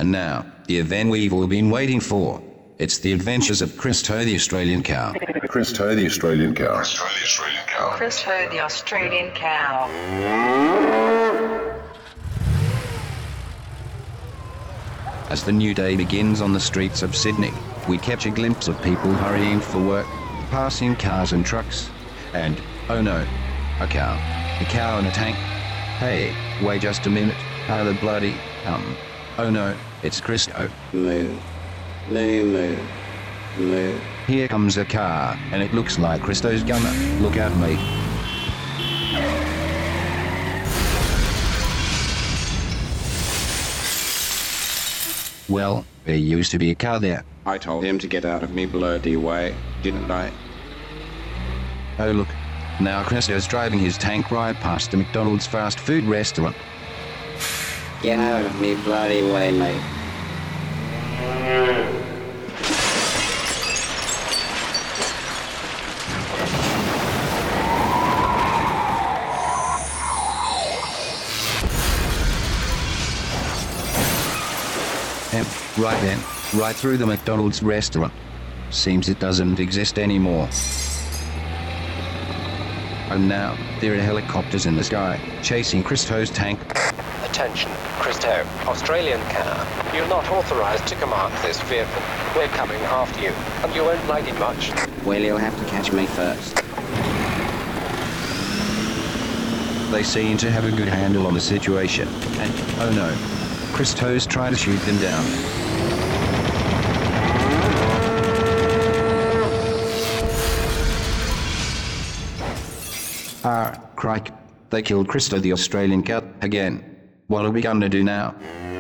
And now, the event we've all been waiting for. It's the adventures of Christo the Australian Cow. Christo the Australian Cow. Christo the Australian Cow. As the new day begins on the streets of Sydney, we catch a glimpse of people hurrying for work, passing cars and trucks, and, oh no, a cow. A cow in a tank. Hey, wait just a minute. How the bloody, oh no, it's Christo. Moo. Moo moo. Moo. Here comes a car, and it looks like Christo's gonna look at me. Well, there used to be a car there. I told him to get out of me bloody way, didn't I? Oh look, now Christo's driving his tank right past the McDonald's fast food restaurant. Get out of me bloody way, mate. And right then, right through the McDonald's restaurant. Seems it doesn't exist anymore. And now, there are helicopters in the sky, chasing Christo's tank. Attention, Christo, Australian car. You're not authorized to command this vehicle. We're coming after you, and you won't like it much. Well, you'll have to catch me first. They seem to have a good handle on the situation. And, oh no, Christo's trying to shoot them down. Crike. They killed Christo the Australian cat again. What are we gonna do now?